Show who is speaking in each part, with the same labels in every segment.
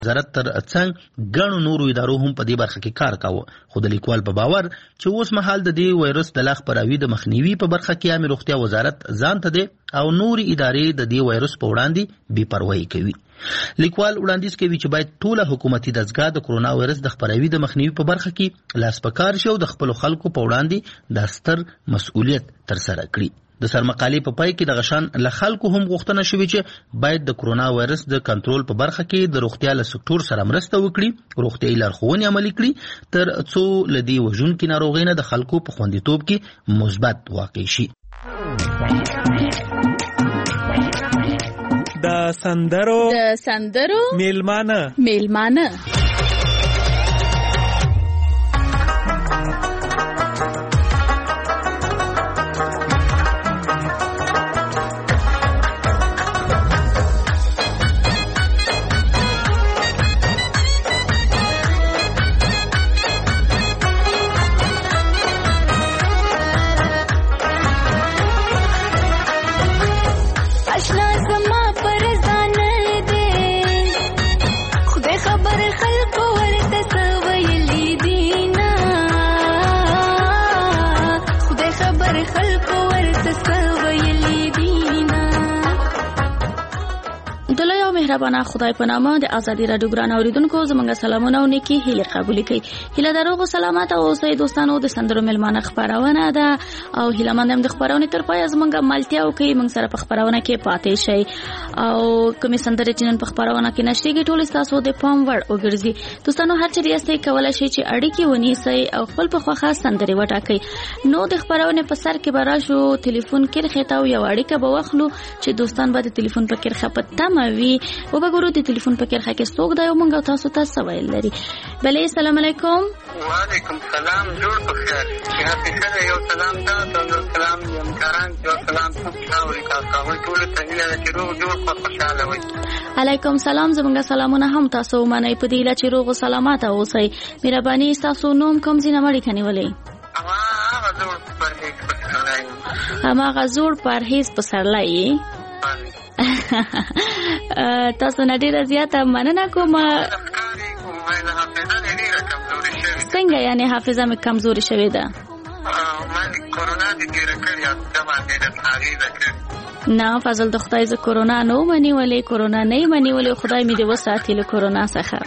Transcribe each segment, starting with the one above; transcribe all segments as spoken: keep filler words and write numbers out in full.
Speaker 1: وزارت تر څنګ ګڼو نورو ادارو هم په دې برخه کې کار کاوه، خو د لیکوال په باور چې اوس مهال د دې وایرس د لا خپراوي د مخنیوي په برخه کې عامه روغتیا وزارت ځان ته دی او نوري ادارې د دې وایرس په وړاندې بې پروايي کوي. لیکوال وړاندیز کوي چې باید ټوله حکومتي دستګاه د کرونا وایرس د خپراوي د مخنیوي په برخه کې لاس په کار شي او د خپلو خلکو په وړاندې د ستر مسؤلیت ترسره کړي. د سرمقالې په پای کې د غشان له خلکو هم غوښتنه شوې چې باید د کرونا وایرس د کنټرول په برخه کې د روغتیا له سکتور سره مرسته وکړي، روغتیايي لارښوونې عملي کړي تر څو له دې وژونکي ناروغۍ نه د خلکو په خوندیتوب کې مثبت واقع شي.
Speaker 2: د سندرو
Speaker 3: د سندرو
Speaker 2: میلمانه
Speaker 3: میلمانه مهربانه خدای په نامه د ازادي راډیو ګران اوریدونکو زموږ سلامونه او نیکی هیله قبول کړئ. هیله دروغ سلامات او اوسئ دوستانو. د سندرو ملمانه خبرونه ده او هیله مندم د خبرونه تر پای زموږ ملتیا او کوي موږ سره په خبرونه کې پاتې شي او کومې سندرې چې نن په خبرونه کې نشته ټول تاسو د پام وړ وګرځي. دوستانو هر چیرې یاستئ کولای شئ چې اړیکې ونیسئ او خپل په خوښه سندرې وټاکئ. نو د خبرونه په سر کې براشو ټلیفون کې خطا او یو اړیکه به واخلو چې دوستان به د ټلیفون په کې خپته موي او وګورو د ټلیفون په کې خکه څوک دی او موږ تاسو ته سوال لري. بلې السلام علیکم.
Speaker 4: وعلیکم السلام. جوړ په خیر. یا څنګه یو سلام تاسو سلام یم کاران یو سلام تاسو ته ټول ته هیله چې روغ جوړ په خوشاله وي.
Speaker 3: علیکم سلام. زموږ سلامونه هم تاسو منئ په دې چې روغ سلامات اوسئ. مهرباني تاسو نوم کوم ځای مړی کني ولې؟
Speaker 4: اما غزور پرهیز پسرلای.
Speaker 3: اما غزور پرهیز پسرلای. تاسو نه ډیره زیاته مننه کوم. څنګه یعنی حافظه مې کمزوري شوې ده؟
Speaker 4: کرونا دې ډیره کړې ده باندې د تاریخ
Speaker 3: نه فضل د خدای ز کرونا نو منی ولې کرونا نه منی ولې خدای مې دې وساتي له کرونا څخه.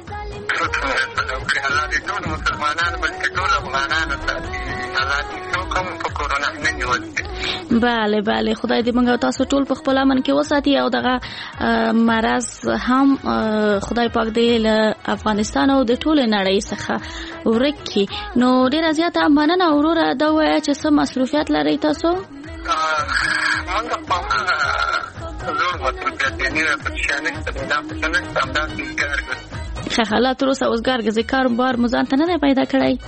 Speaker 4: الله دې ټول مسلمانان بلکې ټول افغانان ساتي. الله دې څوک په کرونا نه نیولي.
Speaker 3: بله بله خدای دې موږ تاسو ټول په خپل امن کې وساتي او دغه مرض هم خدای پاک دې له افغانستان او د ټول نړۍ څخه ورکړي. نو ډیره زیاته مننه وروره. دا وایي چې څه مصروفیت لرئ تاسو؟
Speaker 4: موږ په زور مصروفیت یې نه په شانه ستنه په څنګه ستاسو کار کوي.
Speaker 3: خلا تر اوسه اوسګار غزي کاروبار مزان ته نه پیدا کړی؟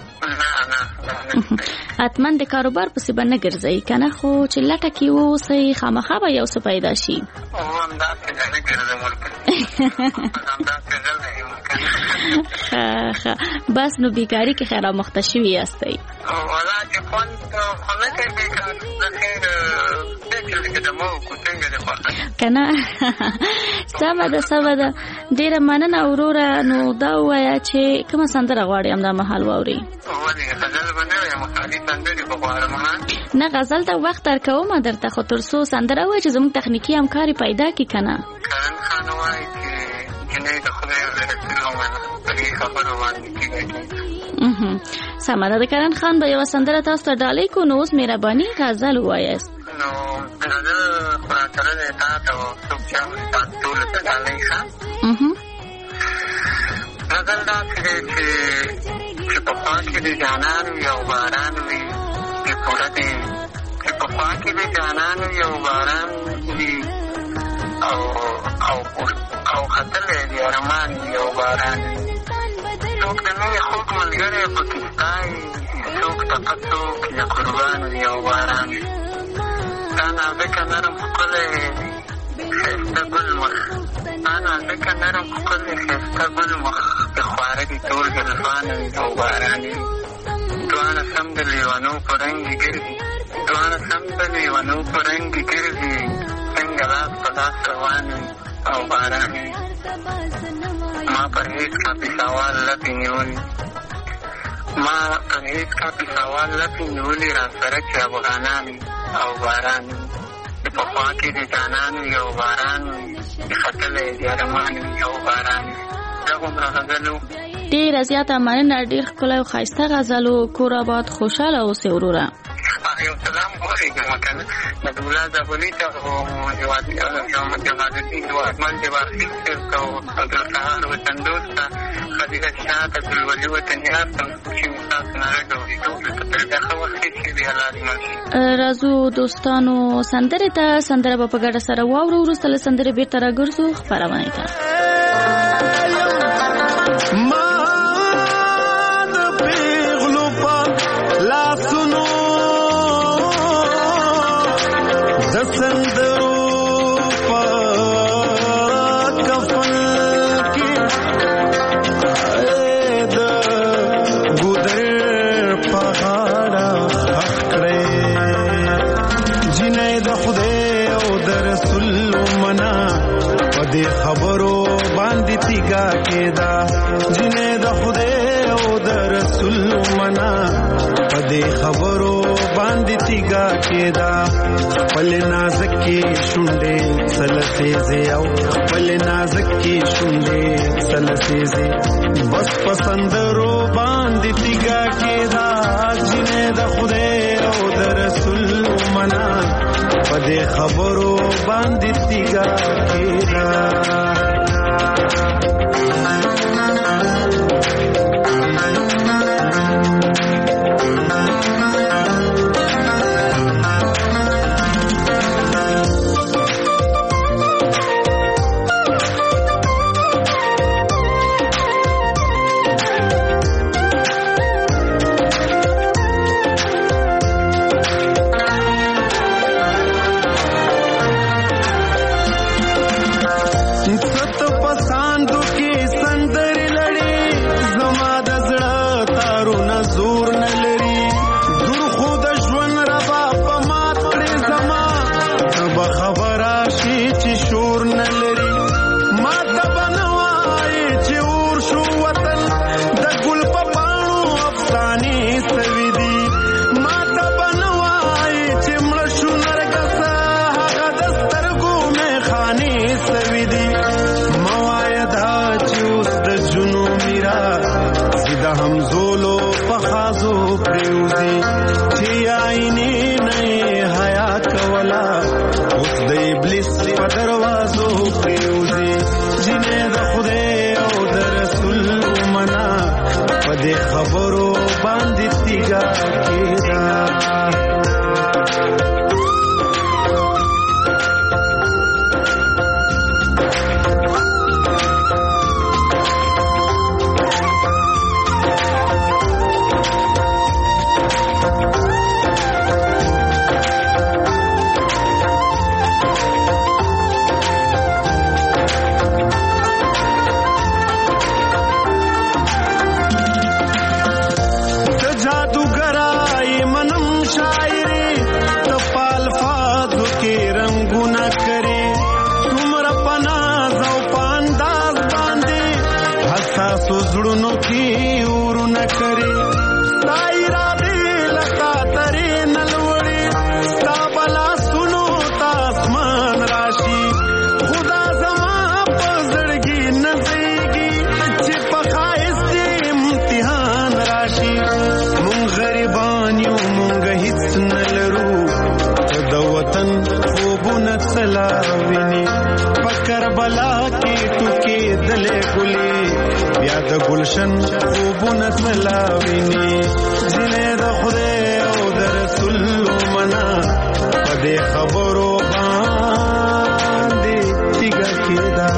Speaker 3: اتمن د کاروبار په څه باندې ګرځي کنه خو چې لټه کې وو سي خامخا به یو څه پیدا شي.
Speaker 4: او هم دا څنګه نه ګرځم ورته. هم دا څنګه نه یو
Speaker 3: ها ها بس نو بیکاری کې خیره مختشوي یاستئ.
Speaker 4: ولا چې فون خو نه کوي بیکار د خیر دې کې د مو کو څنګه ده کنه.
Speaker 3: سمه ده سمه ده. ډیره مننه وروره. نو دا وایا چې کومه سندره غواړې هم دا مهال واوري؟
Speaker 4: ولې غزل باندې یم خالي سندري غواړم.
Speaker 3: نه غزل ته وخت درکوم درته خو تر څو سندره وای چې زموږ تخنیکی همکاري پیدا کی کنه.
Speaker 4: کرن خان وای چې کنه د خدای رسول الله په خبرو باندې کیږي.
Speaker 3: سمه ده. کرن خان به یو سندره تاسو ته ډالې کو. نو اوس مهرباني غزل وایاست.
Speaker 4: نو غزل خاطره ده تاسو څوک چې تاسو ټول ته ډالې ښه. غزل دا چې چې په خوا کې د جانانو یو باران وي چې پوره دی. چې په خوا کې د جانانو یو باران وي او او او ختلی د ارمان یو باران وي. څوک د مینې خوږ ملګری پکې ستا وي، څوک ته څوک یا قربان یو باران وي. دا نازکه نرم ښکلی ښایسته ګل مخ، دا نازکه نرم ښکلی ښایسته ګل مخ د خواره دي ټول ګلفان وي او باران وي. دواړه سم د لیونو په رنګ ګرځي، دواړه سم د لیونو په رنګ ګرځي، څنګه لاس په لاس روان وي. او باران وي. ما پرهیز کافي سوال لپې نیولي ما پرهیز کافي سوال لپې نیولي را سره چې افغانان او باران وي. د پخوا کې د جانان وي او باران وي، د ختلی د ارمان وي او باران وي. دا هومره غزل و.
Speaker 3: ډېره زیاته مننه. ډېر ښکلی او ښایسته غزل و. کور آباد، خوشحاله اوسې وروره.
Speaker 4: یو سلام ولیکم کنه د دولا زابلی ته او هیواد محمد جواد الدین هیوادمل جواهرین صاحب او عبدالرحمن وطن دوست خدیجه شاه ته ګلولي وطنیار ته چې تاسو نه راغلي ټول ته تر دغه وخت چې دی الله دې مل.
Speaker 3: راځو دوستانو سندرې ته. سندره به په ګډه سره واورو. وروسته له سندرې بېرته راګرځو خپرونې ته.
Speaker 2: خبرو باندې تیګه کېدا جنې د خدای او د رسول منا پدې خبرو باندې تیګه کېدا پل نازک کې شونډې سلسې زیاو پل نازک کې شونډې سلسې زی بس پسندرو باندې تیګه کېدا جنې د خدای او د رسول منا پدې خبرو باندې تیګه کېدا. گلشن خوبونه تلاویني جنې د خدای او د رسول منا پدې خبرو باندې تیګه کېدا.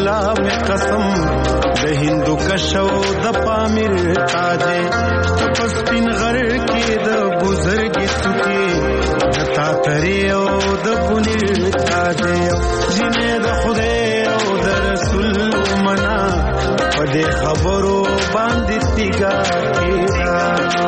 Speaker 2: خلا میں قسم د هندو کشو د پامیر تاجه پس پین غر کې د بزرګي څوکي د تا ترې او د بنیر تاجه جنې د خدای او د رسول منا پدې خبرو باندې تیګا کیدا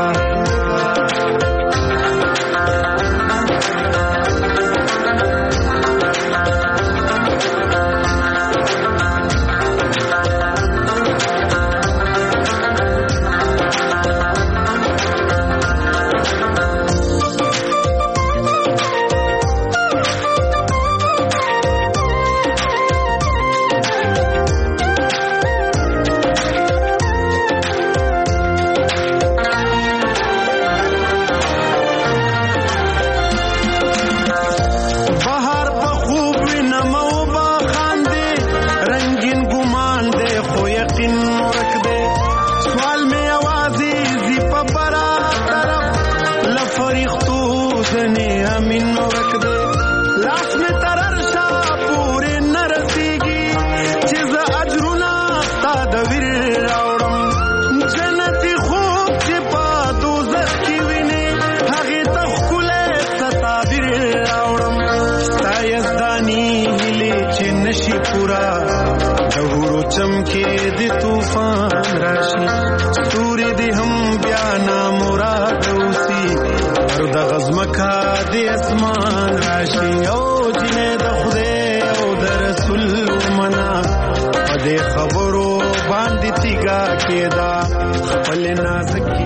Speaker 2: چمکے دی طوفان راشی ستوری دی ہم بیانا مراد اوسی اور دا غزمکا دی اسمان راشی او جنے دا خدے او دا رسول منا پدے خبرو باندی تیگا کیدا خپل نازکی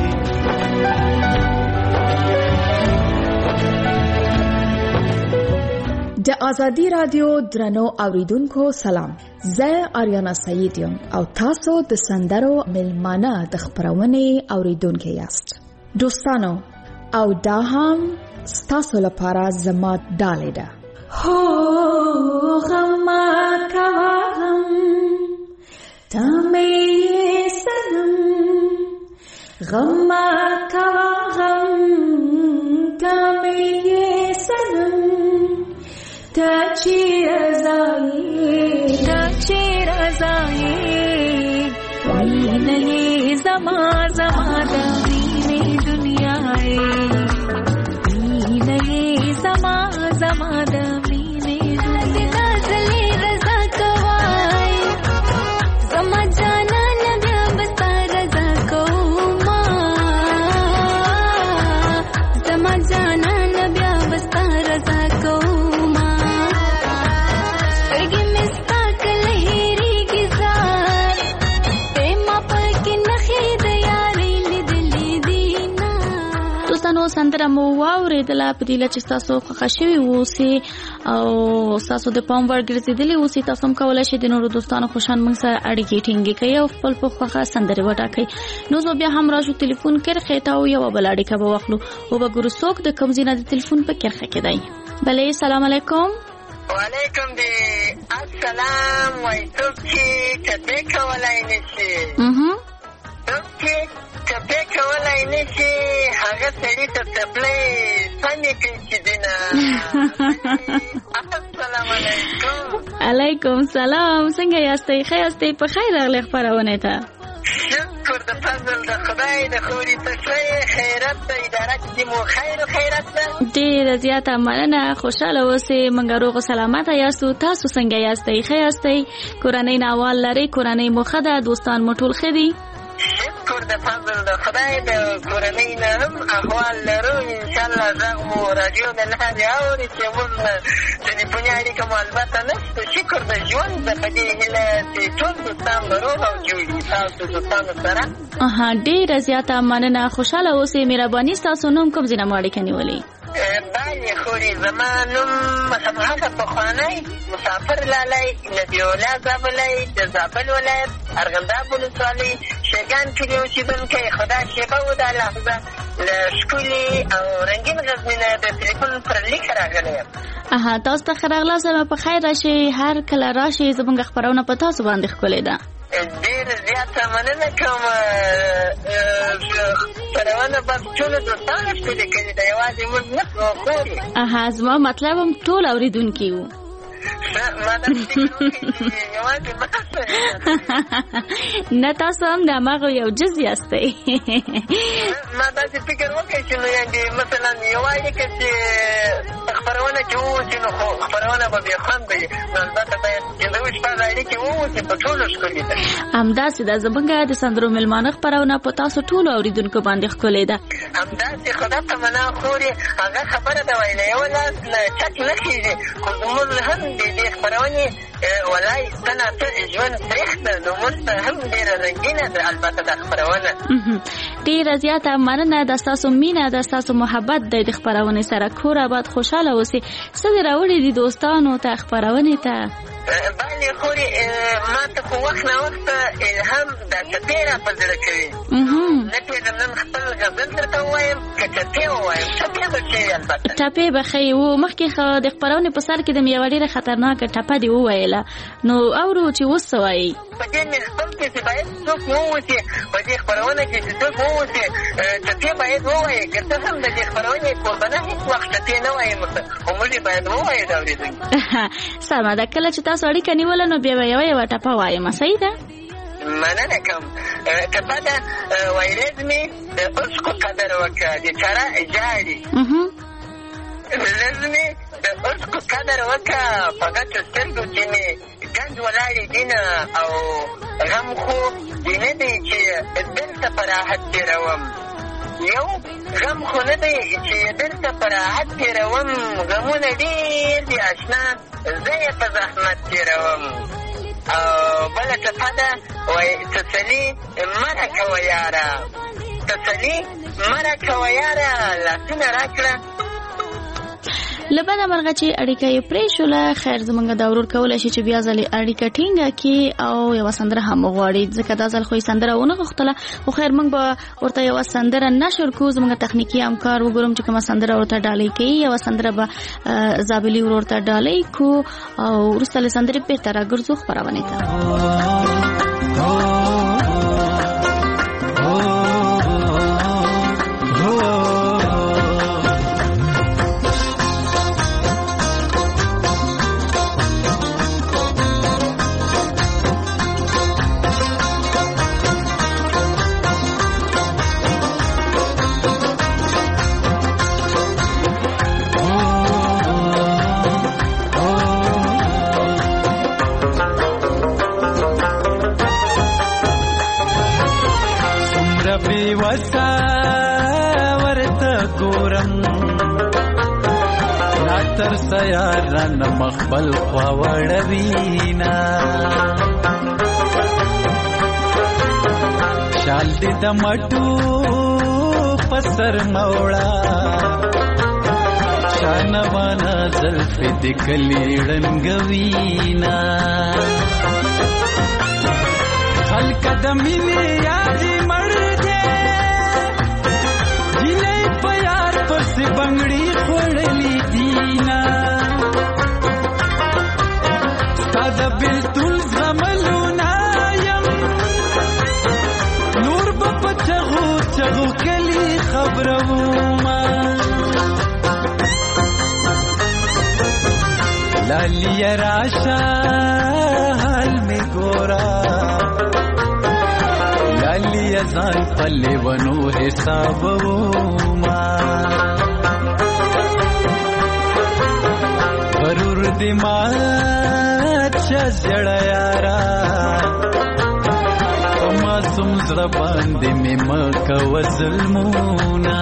Speaker 5: د آزادی رادیو درنو اوریدونکو سلام. زه آریانا سعید یم او تاسو د سندرو ملمانه د خبرونې اوریدونکو یاست. دوستانو او دا هم ستاسو لپاره زما ډالۍ ده. هو غم کوا غم تمه سنم غم کوا غم تمه سنم تا چی رضایی تا چی رضایی وینه زما زما دینه دنیای وینه زما زما دینه دنیا زلی رضا کوای زما جانا نبیا بستا رضا کوما زما جانا نبیا بستا رضا کوما
Speaker 3: سندره مو واورېدله په دې چې تاسو خوښ شوي اوسئ او تاسو د پام وړ ګرځېدلي اوسئ. تاسو هم کولی شئ د نورو دوستانو په شان موږ سره اړیکې ټینګې کړئ او خپل په خوښه سندرې وټاکئ. نو زه بیا هم راځو ټلیفون کرښې ته او یوه بله اړیکه به واخلو او به ګورو څوک د کوم ځای نه د ټلیفون په کرښه کې دی. بلې سلام علیکم.
Speaker 4: وعلیکم دی السلام. وایي څوک چې کتې کولی نه شي څوک چې کتې کولی نه شي هغه سړي ته تپلی سمې کړي چې دینه. السلام علیکم.
Speaker 3: علیکم سلام. څنګه یاستئ؟ ښه یاستئ؟ په خیر راغلئ خپرونې ته.
Speaker 4: شکر د فضل د خدای د خوري تشوی خیرت د اداره کې مو خیر خیرت ده.
Speaker 3: ډېره زیاته مننه. خوشحاله اوسئ. موږ روغ سلامته یاستو. تاسو څنګه یاستئ؟ ښه یاستئ؟ کورنۍ نه احوال لرئ؟ کورنۍ مو ښه ده؟ دوستان مو ټول ښه دي؟
Speaker 4: شکر د فضل د خدای د کورنۍ نه هم احوال لرو. انشاءالله غږ مو راډیو د لارې اوري چې موږ ټلیفوني اړیکه مو البته نشته. شکر د ژوند د په دې هیله چې ټول دوستان به روغ او جوړ وي تاسو دوستانو سره.
Speaker 3: اها ډېره زیاته مننه. خوشحاله اوسئ. مهرباني ستاسو نوم کوم ځای نه مو اړیکه نیولې؟
Speaker 4: بله خوري زما نوم هماغه پخوانی مسافر لالی نبی الله زابلی د زابل ولایت ارغنداب ولسوالۍ شیګان کلي اوسېدونکی. خدا شیبه و دا لحظه له ښکلي او رنګین غزني نه د ټلیفون پر لیک راغلی یم.
Speaker 3: اها تاسو ته ښه راغلاست. په خیر راشئ. هر کله راشئ. زموږ خپرونه په تاسو باندې ښکلې ده.
Speaker 4: ډېر زیاته مننه کوم. خپرونه بس ټولو دوستانو ښکلې کړې ده یوازې موږ نه خوري.
Speaker 3: اها زما مطلب هم ټول اورېدونکي وو.
Speaker 4: ما دا فکر وکړي چې یوازې بس
Speaker 3: نه تاسو هم د هماغه یو جز یاستئ.
Speaker 4: ما داسې فکر وکړي چې نو یعنې مثلا یوه اړیکه چې خپرونه کې ووسي نو خو خپرونه به بې خونده وي، نو البته باید پنځه اووه شپږ اړیکې ووسي په ټولو ښکلې ده.
Speaker 3: همداسې ده زموږ د سندرو مېلمانه خپرونه په تاسو ټولو اورېدونکو باندې ښکلې ده.
Speaker 4: همداسې خدا تمنا خورې هغه خبره ده وایي له یوه لاس نه چک نه خېږي، خو زموږ هم د دې خپرونې ولای ستنه ته ژوند تریخ ده، نو موږ ته هم ډېره رنګینه ده البته دا خپرونه.
Speaker 3: ډېره زیاته مننه، دا ستاسو مینه، دا ستاسو محبت دی د خپرونې سره. کور آباد خوشحاله اوسئ. څه دې راوړي دي دوستانو ته خپرونې ته؟
Speaker 4: بلې خورې ما ته خو وخت نه وخت الهام دا ټپې را په زړه کوي. نه پوهېږم نن خپل غزل درته ووایم که ټپې ووایم. ټپې به ښې البته
Speaker 3: ټپې به ښې وو. مخکې د خپرونې په سر کې د مې یوه ډېره خطرناکه ټپه دې وویله، نو اورو چې اوس څه وایي.
Speaker 4: په دې محفل کې چې باید څوک ووسي، په دې خپرونه کې چې څوک ووسي ټپې باید ووایي. که څه هم د دې خپرونې کوربنه هېڅ وخت ټپې نه وایي، خو موږ یې باید ووایو د اورېدونکي.
Speaker 3: سمه ده، کله چې تاسو اړیکه نیوله نو بیا به یوه یوه ټپه وایم. صحیح ده؟
Speaker 4: مننه کوم. ټپه ده وایي لازمې د عشقو قدر وکړه د چاره جاړي، لازمې د عشقو قدر وکړه په غټو سترګو کې مې ګنج ولاړې دینه او غم خو دې نه دی چې دلته په راحت تېروم. یو غم خو نه دی چې دلته په راحت تېروم، غمونه ډېر دي اشنا زه یې په زحمت تېروم. او بله ټپه ده وایي تسلي مه راکوه یاره، تسلي مه راکوه یاره، لاسونه راکړه.
Speaker 3: له بده مرغه چې اړیکه یې پرېښوله، خیر زموږ دا ورور کولی شي چې بیا ځلې اړیکه ټینګه کړي او یوه سندره هم وغواړي، ځکه دا ځل خو یې سندره ونه غوښتله. خو خیر موږ به ورته یوه سندره نشر کړو، زموږ تخنیکي همکار وګورم چې کومه سندره ورته ډالۍ کوي. یوه سندره به زابلي ورور ته ډالۍ کړو او وروسته له سندرې بېرته راګرځو خپرونې ته.
Speaker 2: وسا ورته ګورم لا تر سیاران مخبل خوا وړوینا، شال دې د مټو پسر موړه، شانوانا زلف دې کلی ړنګوینا، خلک د مینې یادې مړ بنگړي خوړلې دینا، ستا د بلتون زغملونه یم، نور به په چغو چغو کلي خبرومه، لالیه راشه حال مې ګوره، لالیه ځان په لیونو حسابومه، ضرور دی مات شه زړه یاره، په معصوم زړه باندې مې مه کوه ظلمونه،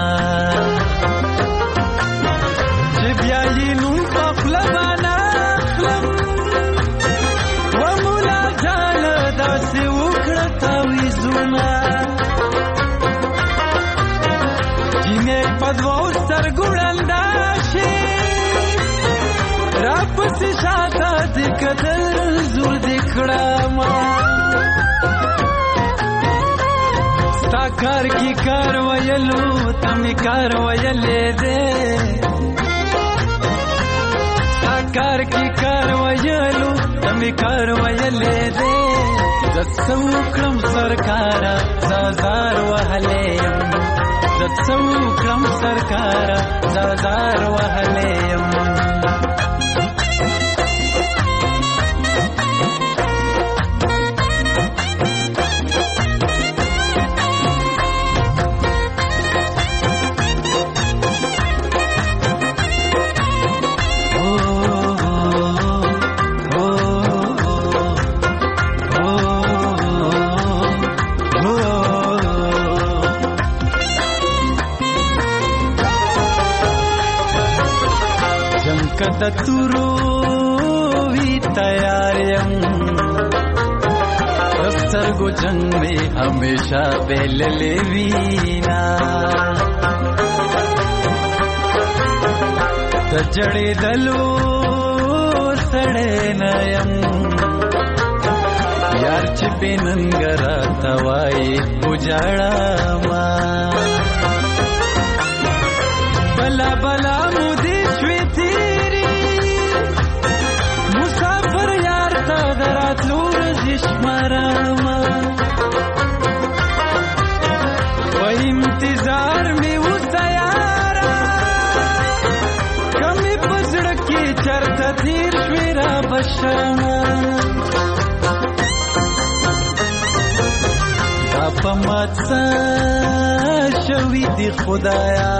Speaker 2: چې بیا یې نوم په خوله باندې اخلم، و مولا جانه داسې وکړه تعویضونه، جینې په دوو سترګو ړنده شي، را پسې شاته دې کتل زور دې کړمه، ستا کار کې کار ویلو ته مې کار ویلې دی، ستا کار کې کار ویلو ته مې کار ویلې دی، زه څه وکړم سرکاره زه زار وهلی یم، زه څه وکړم سرکاره زه زار وهلی یم. تورو وی تیار یم سترګو جنگ می همیشه بللې وینا د جړې دلو سړې نه یم یار چې پیننګرا توای پجړا ما بلا بلا مودي شوي تیری مسافر یار تا دراتلو رزش مرما په انتظار می وسیارا کمی پزړه کې چرته تیر شوي را بشما په مات شوي دی خدایا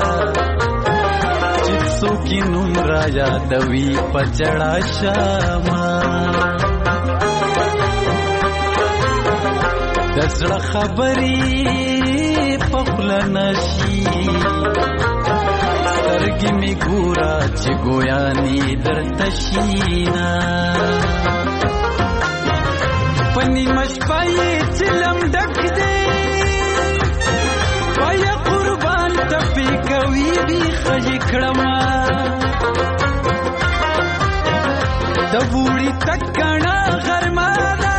Speaker 2: چې څوک نوم را یادوي په چړا شما د زړه خبرې په خوله نشي سترګې مې ګوره چې ګویانې درته شینا پنی مشپای چلم ډک دے پایا قربان تپی کوي بي خج کړما د وړي تکنا غرما دا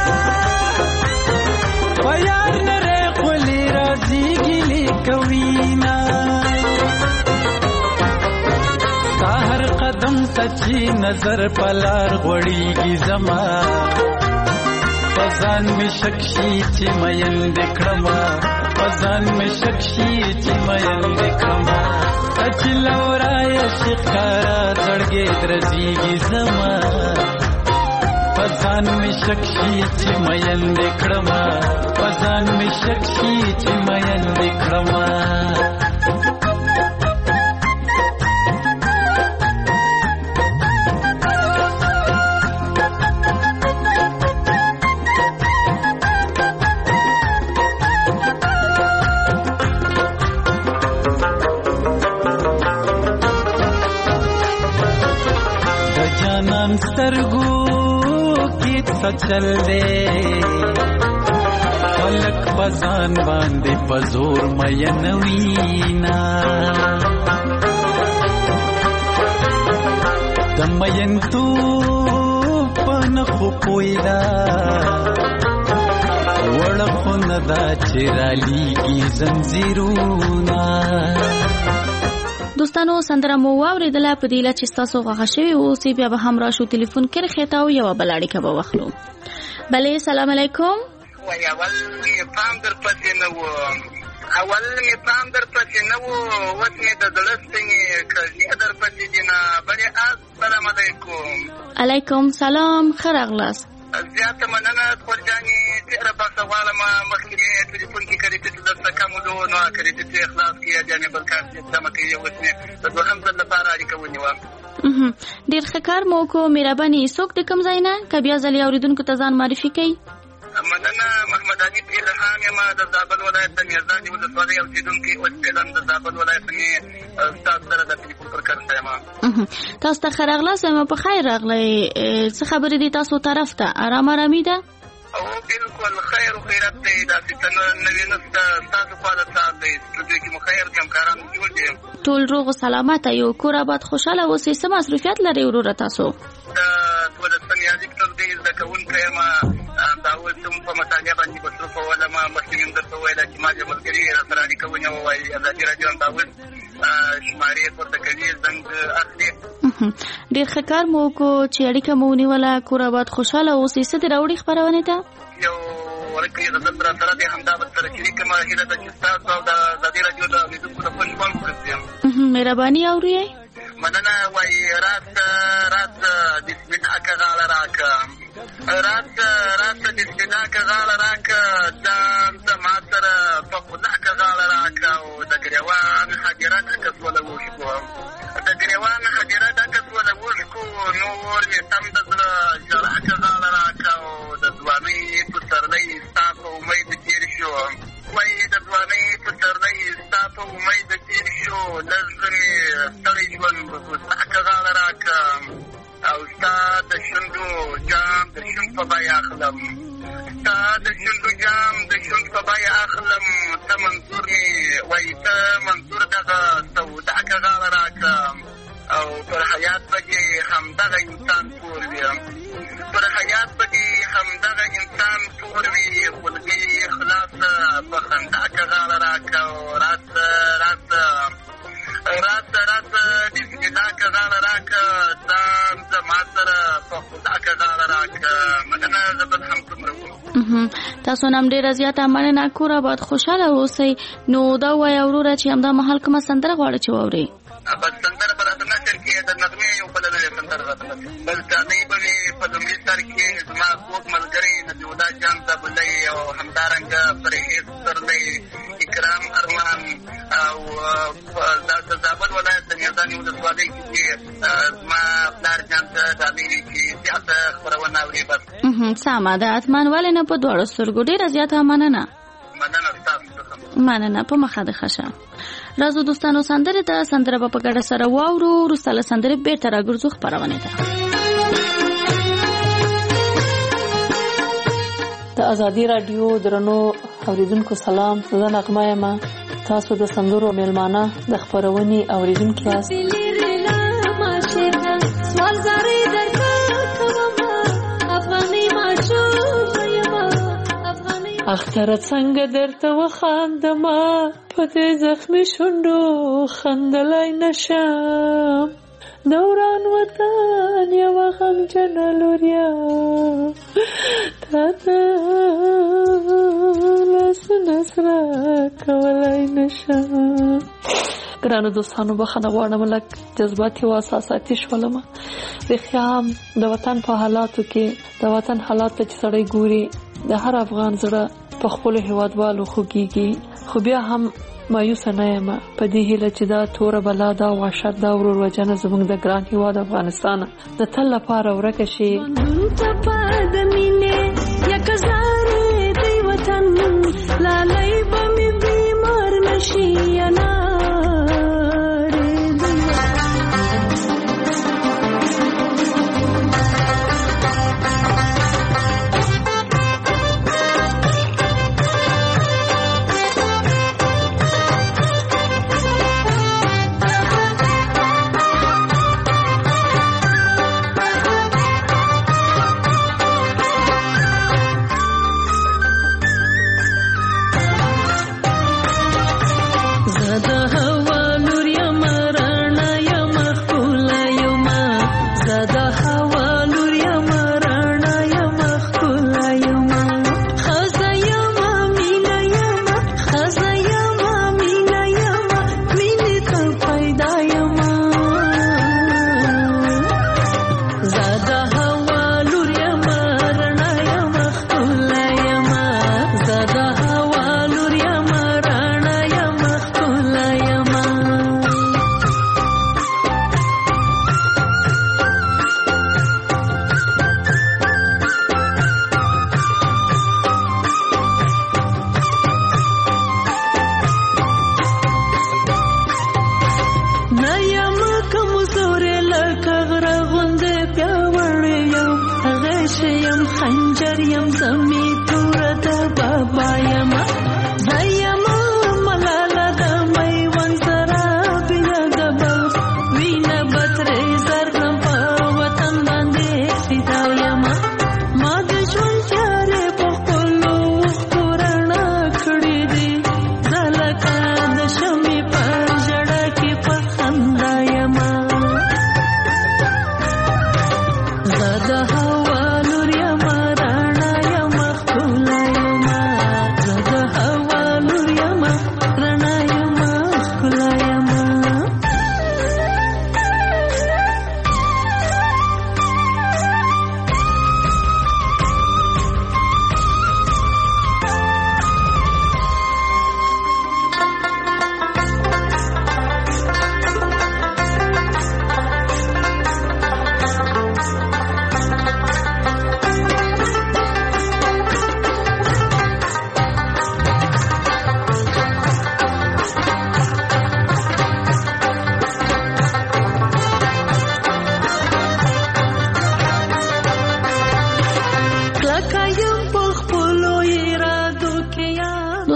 Speaker 2: پایا نره خولي راځي ګلي کوي نا هر قدم سچي نظر پلار غړيږي زما پزان می شکشی چې مین دکړما پزان می شکشی چې مین دکړما اچلورای شخارا زړګې درځيږي زما پزان می شکشی چې مین دکړما پزان می شکشی چې مین دکړما سترګو کې څچل دے خلق پزان باندې پزور مینوینا د مین تو پن خو پویدا وړ خو ندا چرالی کی زنجیرونا
Speaker 3: دوستانو سندره مو واوریدله په دې لچ تاسو غوښه شوی او سی بیا به هم راشو ټلیفون کې خېتاو یو بلاړی کبه وخلو بله سلام علیکم
Speaker 4: وای اول می پام در پاتې نه و اول می پام در پاتې نه و وڅ می د دلستنی کړي در پاتې دینا بله السلام علیکم
Speaker 3: علیکم سلام خرغلاس
Speaker 4: زیاته مننه خورجانی تیرا باسواله ما مخکې ټلیفون کې کړی چې د تکامل نو کړی چې اخلاص کې یعنی بل کار چې سم کې یو وسنه د دوهم ځل لپاره اړیکه ونیوه
Speaker 3: ډیر ښه کار مو کو مهرباني څوک د کم ځای نه کبیا ځلې اوریدونکو ته ځان معرفي کړئ
Speaker 4: مننه محمد علي الهام ما د زابل ولایت د میرزادي ولسوالۍ اوسیدونکي او سپېلن د زابل ولایت نه استاد سره د ټلیفون پر کار یم
Speaker 3: تاسو ته خرغلاس ما په خیر راغلی څه خبرې دي تاسو طرف ته آرام آرامي ده
Speaker 4: او بالکل خیر او خیرت دی دا چې نوې نسته تاسو په اړه تاسو د دې کې مخیر کوم کاران جوړ دي
Speaker 3: ټول روغ سلامت یو کور آباد خوشاله اوسئ سم مصروفیت لري ورور تاسو
Speaker 4: د ولستان یادی ټول دې د کوون کایما دا ول څوم په مطالعه باندې مصروف ولا ما مسلمان درته ویل چې ما د ملګری سره اړیکه ونیو وای ازادي راډیو دا ول شمارې ورته کوي زنګ اخلي
Speaker 3: ډېر ښه کار مو کو چې اړیکه مو ونیوله کور آباد خوشاله اوسئ څه دې راوړي خپرونې ته
Speaker 4: یو ورکه د زړه سره د همدا سره شریک ما هیله د چې تاسو او د ازادي راډیو د لیدونکو په خپل کوم
Speaker 3: مهرباني اورئ
Speaker 4: مننه وای راست راست بسم الله کغاله راک راست راست بسم الله کغاله راک ځان ته ما سره په خدا کغاله راک او د ګریوان حجرات کسوله وشکو د ګریوان حجرات کسوله وشکو نور یې تم د زړه جرح کغاله راک او د ځواني په سرلې تاسو امید تیر شو وای د ځواني په سرلې تاسو امید تیر شو لازمي ستړي ژوند په کغاله راک د شونډو جام د شونډ په بیه اخلم ته منصور مې وایي ته منصور دغه سودا که غاړه راکړه او پر حیات پکې همدغه انسان پور وي پر حیات پکې همدغه انسان پور وي خلګي خلاص په خندا که غاړه راکړه او راز راز راز راز د فدا که غاړه راکړه ځان زما سره په خدا که غاړه راکړه مننه زه به هم څومره وم.
Speaker 3: تاسو نام ډېره زیاته مننه. کور آباد خوشحاله اوسئ. نو دا وایه وروره چې همدا مهال کومه سندره غواړئ چې واورئ؟
Speaker 4: بس سندره به راته نشر کې د نغمې یو بله نوې سندره راته نشر بل جانۍ به وي په لومړي سر کې زما خوږ ملګری نبیالله جان زابلۍ او همدارنګه پرهیز سرلی اکرام ارمان او د زابل ولایت د میزانې ولسوالۍ کې چې زما پلار جان ته ډالۍ وي چې زیاته خپرونه اوري. بس
Speaker 3: سمه ده. اتمان ولې نه په دواړو سترګو. ډېره زیاته مننه.
Speaker 4: مننه ستاسو
Speaker 3: مننه. په مخه د ښه شه. راځو دوستانو سندرې ته. سندره به په ګډه سره واورو. وروسته له سندرې بېرته راګرځو خپرونې ته.
Speaker 6: د ازادي راډیو درنو اوریدونکو سلام. زه نغمه یم. تاسو د سندرو میلمانه د خپرونې اوریدونکي یاست. اختر څنګه درته وخاندمه په دې زخمي شونډو خندلای نشم دوران وطن یوه غمجنه لوریا تا ته لاسونه سره کولای نشم. ګرانو دوستانو بخښنه غواړم لږ جذباتي او احساساتي شولم. رښتیا د وطن په حالاتو کې د وطن حالات ته چې سړی ګوري د هر افغان زړه په خپلو هېوادوالو خوږېږي. خو بیا هم مایوسه نه یم په دې هیله چې دا توره بلا دا وحشت دا ورور وژنه زموږ د ګران هېواد افغانستان د تل لپاره ورکه شي. لالی به مې بیمار نشي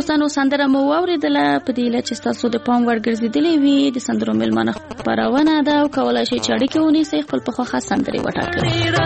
Speaker 3: دوستانو سندره مو واوریدله په دې لچ تاسو د پام وړ ګرځیدلې وي د سندرو ملمنه خبرونه ده او کولای شي چې اړیکه ونیسئ خپل په خوښه سندري وټاکئ.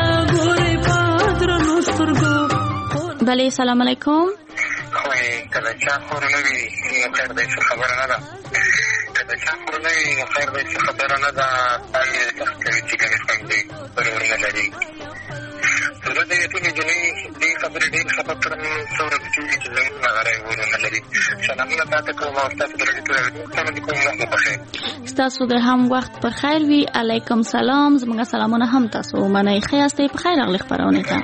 Speaker 3: بله سلام علیکم.
Speaker 4: وای کله چې خورونه وي نو خیر دې خبره نه ده کله چې خورونه وي نو خیر دې خبره نه ده پای تخته چې کوم څه دی ورونه لري زه دې ته جنې دې خبرې دې خبره کړم څوره چې چې زموږ غره ورونه لري سلامونه تاسو کوم او تاسو درې ته کوم وخت په خیر
Speaker 3: تاسو د هم وخت په خیر وي. علیکم سلام. زموږ سلامونه هم تاسو منئ. خیاسته په خیر اغلی خبرونه ته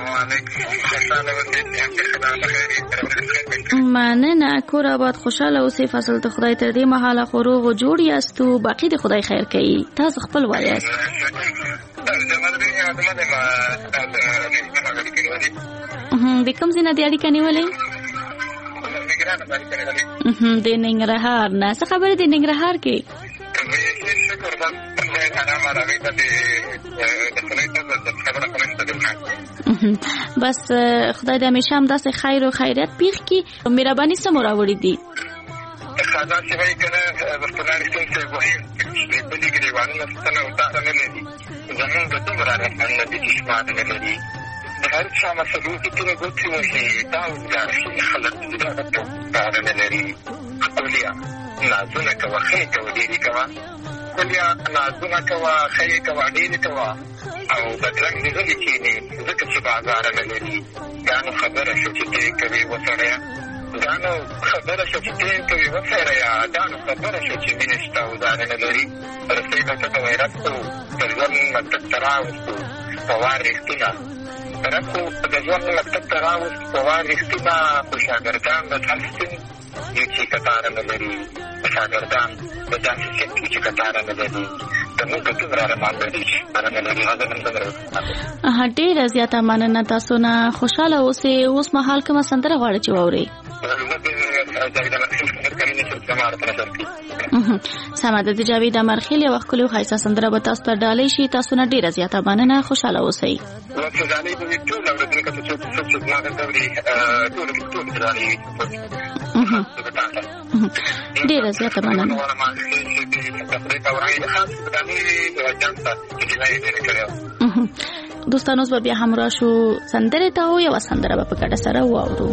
Speaker 3: مننه. کور آباد خوشاله اوسئ. فصل ته خدای تر دې مهاله خو روغ او جوړ یاست او باقي د خدای خیر کوي. تاسو خپل وایاست. د کوم ځای نه دی اړیکه نیولې؟ د ننګرهار نه. څه خبرې د ننګرهار کې؟ بس خدای دې همیشه هم داسې خیر او خیریت پیښ کړي. مهرباني څه مو راوړي دي؟
Speaker 4: خدا چې وایي که نه ورته رښتون چې وایي بلې ګریوانونه ستنه او تاسو نه لري زمونږ د دومره رحمان نه دي چې شمار نه لري د هر چا مسلو کې تېره ګوتې وشي دا وزارشي خلک دا نه لري. ښکلیا نازونه کوه ښې کوه ډېرې کوه ښکلیا نازونه کوه ښې کوه ډېرې کوه او بدرنګ دې غلي کښېني ځکه چې بازاره نه لري. دا نو خبره شو چې ته کوې وسړیه دا نو خبره شو چې ته کوې وسړیه دا نو خبره شو چې مینه شته او ځانه نه لري. رسۍ به ته ته ویرت کړو د ژوند مکتب ته راوستو په وار رښتونه رب خو د ژوند مکتب ته راوست په وار رښتونه خو شاګردان د هر سن یو چې کتاره نه لري شاګردان د داسې سن کې چې کتاره نه لري زموږ د دومره ارمان لري چې کتاره نه لري. هغه نن دومره
Speaker 3: ډېره زیاته مننه. تاسو نه خوشحاله اوسئ. اوس مهال کومه سندره غواړئ چې واورئ؟ سمه ده. د جاوید امرخیل یوه ښکلې او ښایسته سندره به تاسو ته ډالۍ شي. تاسو نه ډېره زیاته مننه. خوشحاله اوسئ. ډېره زیاته مننه. دوستانو اوس به بیا همراه شو سندرې ته او یوه سندره به په ګډه سره واورو.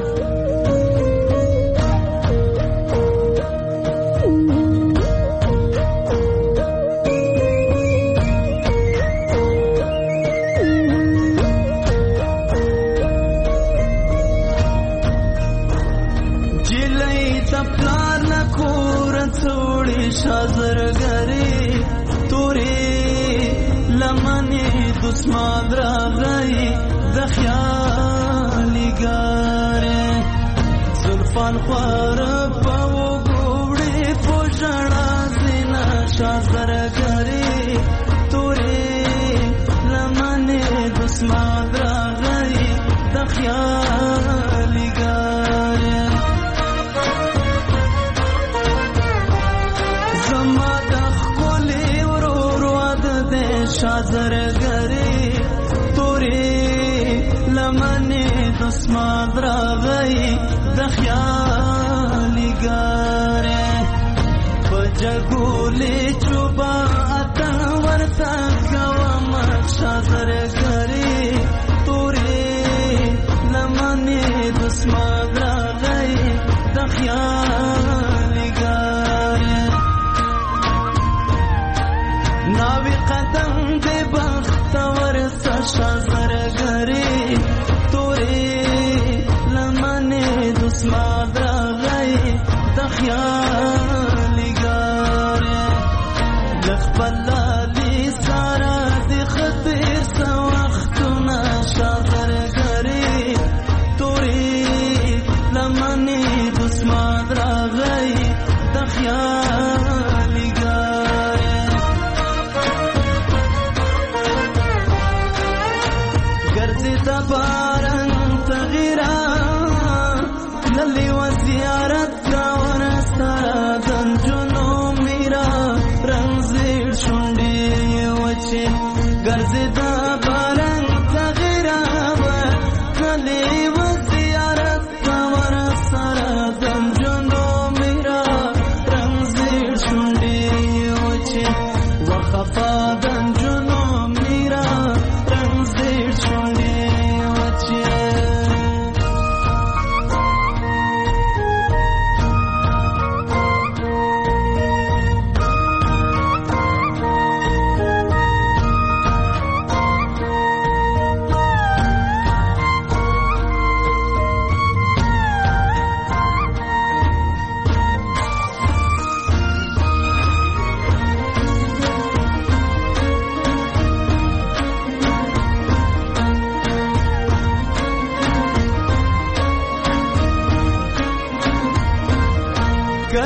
Speaker 2: شازرګری تورې لمنې دسمان راغی د خیالي ګارې زلفان خوار په وګوړې پوجړا زینا شازرګری تورې لمنې دسمان راغی د خیالي ګارې شازرګری تورې لمنې دسمان راغی د خیالي ګارې په جګولې چوبا اتن ورته کوم شازرګری تورې لمنې دسمان راغی د خیالي ګارې ناوی قدم دے بختور شازرګری تورې لمنې دسمان راغی د خیالي ګارې د خپل لالي ساره د خطر څه وختونه شازرګری تورې لمنې دسمان راغی د خیالي ګارې بارن تغیرا للی و زیارت کا ورستا دن جنو میرا رنگ زیر شنڈی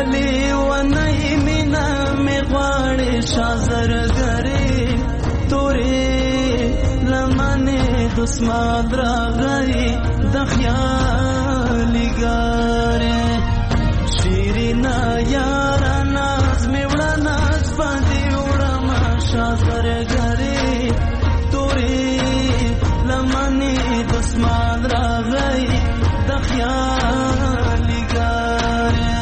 Speaker 2: ولی ونی مینا می غواړي شازرګری تورې لمنې دسمال راغی د خیالي ګارې شیرینا یارا ناز می وړه ناز باندې وړم شازرګری تورې لمنې دسمال راغی د خیالي ګارې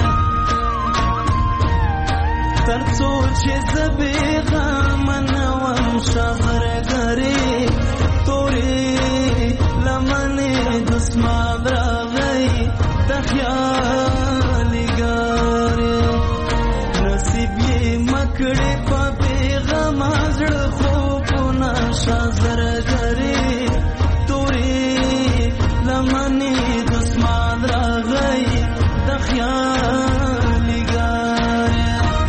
Speaker 2: تر څو چې زبې غمنوم شازرګری تورې لمنې دسمال راغی د خیالي ګارې نصیب یې مکړې په بېغم زړه خوبونه شازرګری تورې لمنې دسمال راغی د خیالي ګارې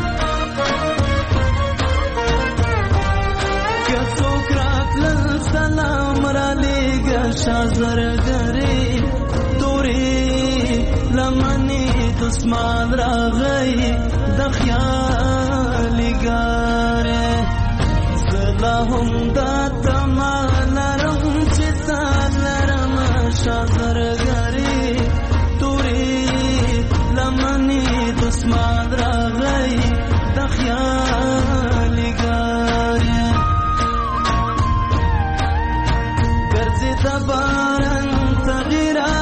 Speaker 2: که څوک راتلل سلام رالیږه شازرګری تورې لمنې دسمال راغی د خیالي ګارې زه لا هم دا تمه لرم چې تا لرم شازرګری تورې لمنې دسمال راغی د خیالي ګارې ګرځې د باران تغیرا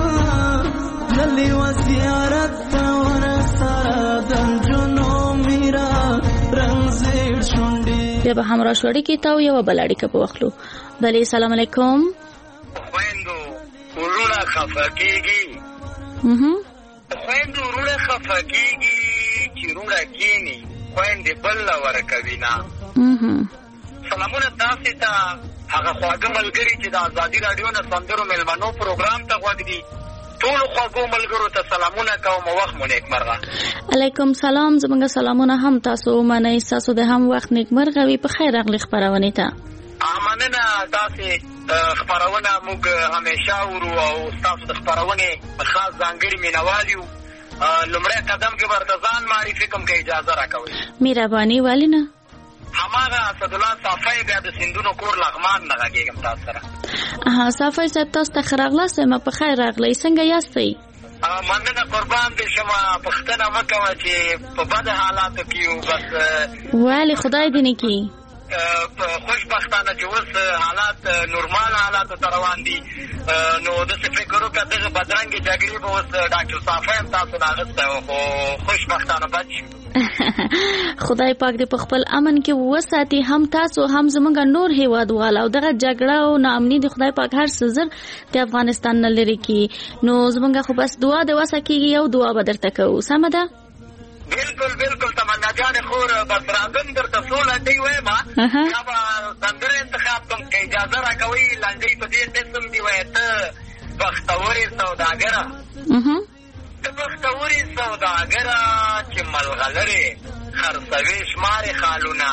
Speaker 2: للی و زیارت ته ورسره د نجونو میرا رنګ زیړ شونډې
Speaker 3: بیا به همراه شو اړیکې ته او یوه بله اړیکه به واخلو. بلې سلام علیکم.
Speaker 4: خویندو وروڼه خفه کېږي خویندو وروڼه خفه کېږي چې وروڼه کښېني خویندې بل له ورکوي نه. سلامونه تاسې ته هغه خواږه ملګري چې د ازادي راډیو نه سندرو میلمنو پروګرام ته غوږ دي ټولو خواږو ملګرو ته سلامونه کوم وخت مو نیکمرغه.
Speaker 3: علیکم سلام. زموږ سلامونه هم تاسو ومنئ. ستاسو د هم وخت نیکمرغه وي. په خیر راغلي خپرونې ته.
Speaker 4: مننه. تاسې خپرونه موږ همیشه اورو او ستاسو د خپرونې خاص ځانګړي مینوال یو. لومړی قدم کې ورته ځان معرفي کوم که اجازه راکوئ.
Speaker 3: مهرباني ولې نه.
Speaker 4: هماغه اسدالله صافی بیا د سیندونو کور لغمان نه غږېږم تاسو سره.
Speaker 3: صافی صاحب تاسو ته ښه راغلاست وایم. په خیر راغلی. څنګه یاستئ؟
Speaker 4: مننه قربان دې شمه. پوښتنه مه کوه چې په بده حالاتو کې یو. بس
Speaker 3: ولې خدای دې نه کړي
Speaker 4: خوشبختانه چې اوس حالات نورمال حالاتو ته روان دي نو داسې فکر وکړه دغه بدرنګې جګړې به اوس ډاکټر صافی هم تاسو نه اخیستی و خو خوشبختانه بچ شو.
Speaker 3: خدای پاک دې په خپل امن کې وساتي هم تاسو هم زموږ نور هیوادوال او دغه جګړه او ناامني د خدای پاک هر څه زر د افغانستان نه لرې کړي. نو زموږ خو بس دعا د وسه کېږي او دعا به درته کوو. سمه ده؟
Speaker 4: بالکل بالکل تمنا جان خور بس راځم درته څو لنډۍ وایم یا به سندره انتخاب کوم که اجازه راکوئ. لنډۍ په دې قسم دي وایي ته بختورې سوداګره ته بختورې سوداګره چې ملغلرې خرڅوي شمارې خالونه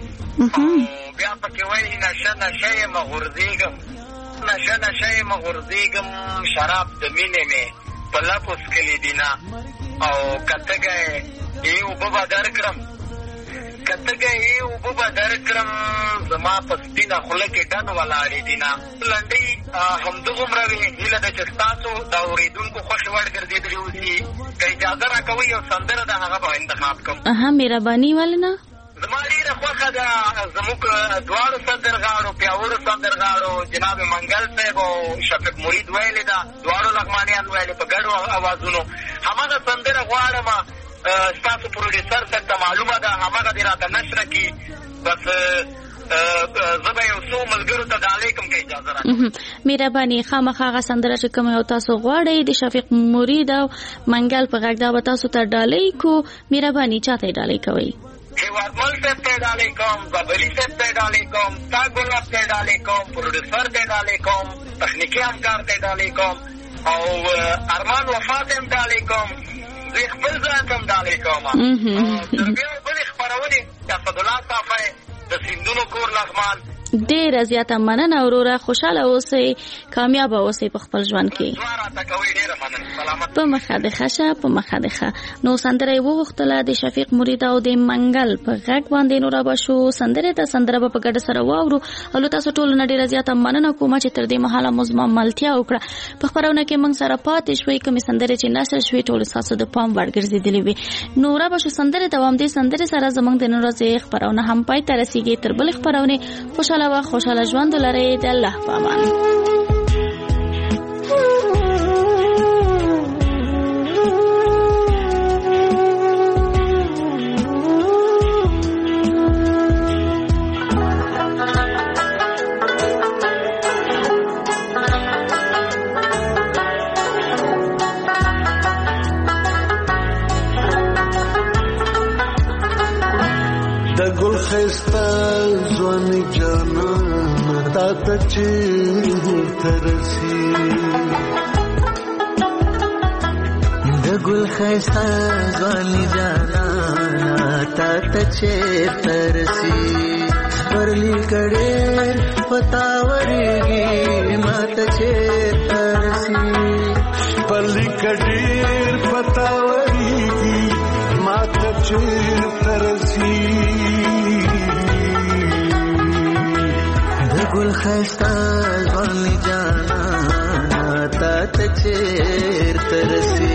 Speaker 4: بیا پکې وایي نشه نشه یې مغورځېږم نشه نشه یې مغورځېږم شراب د مینې مې په لپو څکلي دي نه او کتګه یې اوبه به درکړم کتګه یې اوبه به درکړم زما په سپینه خوله کې ډن ولاړې دي نه. لنډۍ همدغومره وي. هیله ده چې ستاسو د اورېدونکو خوښې وړ ګرځېدلي اوسي. که اجازه راکوئ یو سندره ده هغه به انتخاب کوم.
Speaker 3: ها مهرباني ولې نه.
Speaker 4: زما ډېره خوښه ده زموږ دواړو سندرغاړو پیاوړو سندرغاړو جناب منګل صاحب او شفیق مرید ویلې ده. دواړو لغمانیان ویلې په ګډو اوازونو. هماغه سندره غواړم ستاسو پروډیوسر صاحب ته معلومه ده هماغه دې راته نشره کړي. بس زه به یو څو ملګرو ته ډالۍ کوم که اجازه راکړئ.
Speaker 3: مهرباني. خامخا هغه سندره چې کوم یو تاسو غواړئ د شفیق مرید او منګل په غږ دا به تاسو ته ډالۍ کو. مهرباني چاته یې ډالۍ کوئ؟
Speaker 4: هیوادمل صاحب ته ډالۍ کوم، ببري صاحب ته ډالۍ کوم، تا ګلاب ته ډالۍ کوم، پروډوسر ته ډالۍ کوم، تخنیکي همکار ته ډالۍ کوم او ارمان وفا ته هم ډالۍ کوم. زه خپل ځان ته هم ډالۍ کوم. تر بیا بلې خپرونې د اسدالله صافی د سیندونو کور لغمان
Speaker 3: ډېر زیاته مننه وروره، خوشاله اوسئ، کامیاب اوسئ په خپل ژوند کې. په مخه د خشه په مخه د خه نو سندره یې وغوښتله د شفیق مرید او د منګل په غږ باندې. نو را به شو سندره ته سندره به په ګډه سره واورو او تاسو ټول نه ډېره زیاته مننه کوم چې تر دې مهاله مو زما ملتیا وکړه. په خبرونه کې موږ سره پاتې شوي، کومې سندرې چې نشر شوي ټول ستاسو د پام وړ ګرځېدلې وي. نو را به شو سندره دوام دې سندرې سره زموږ د نن ورځې خبرونه هم پای ته رسیږي. تر بلې خبرونه خوشاله وخت خوشاله ژوند ولرئ. د الله په امان.
Speaker 2: خستا ځواني جانان تا ته چیرته رسي، د ګل خستا ځواني جانان تا ته چیرته رسي، پرلی کډېر پتاورېږي ما ته چیرته رسي، پرلی کډېر پتاورېږي ما ته چیرته رسي، ګل خستا ځواني جانان تا ته چیرته رسي.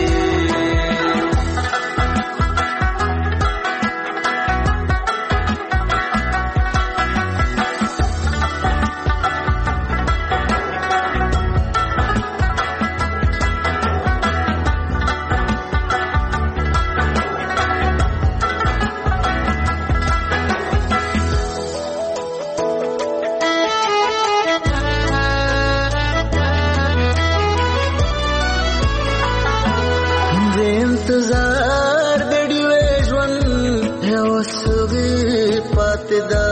Speaker 2: انتظار د ډیوې ژوند یو سوي پاتې ده،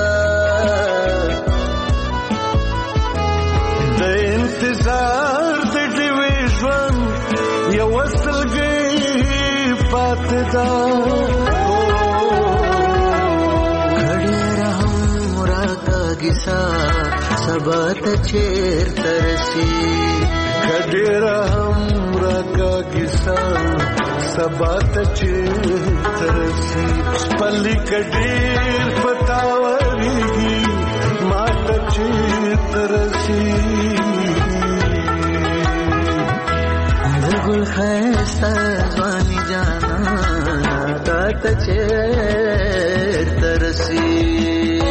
Speaker 2: د انتظار د ډیوې ژوند یو سلګي پاتې ده، کډېره هم راکاږي سا سبا ته چیرته رسي، کډېره هم راکاږي سا سبا ته چیرته رسي، پلي کډېر پتاورېږي ما ته چیرته رسي، د ګل ښایسته ځواني جانان تا ته چیرته رسي.